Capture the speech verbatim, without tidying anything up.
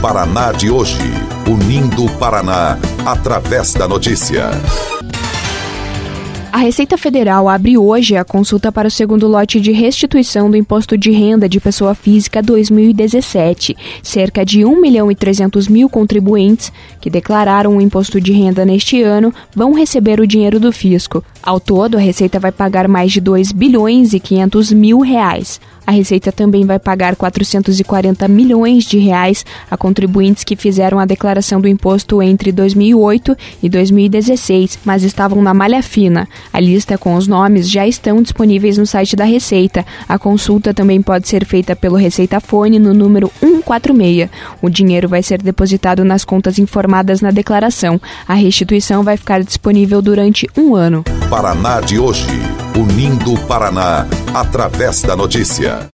Paraná de hoje, unindo o Paraná através da notícia. A Receita Federal abre hoje a consulta para o segundo lote de restituição do Imposto de Renda de Pessoa Física dois mil e dezessete. Cerca de um milhão e trezentos mil contribuintes que declararam o imposto de renda neste ano vão receber o dinheiro do fisco. Ao todo, a Receita vai pagar mais de dois bilhões e quinhentos mil reais. A Receita também vai pagar quatrocentos e quarenta milhões de reais a contribuintes que fizeram a declaração do imposto entre dois mil e oito e dois mil e dezesseis, mas estavam na malha fina. A lista com os nomes já estão disponíveis no site da Receita. A consulta também pode ser feita pelo Receita Fone no número cento e quarenta e seis. O dinheiro vai ser depositado nas contas informadas na declaração. A restituição vai ficar disponível durante um ano. Paraná de hoje, unindo o Paraná através da notícia.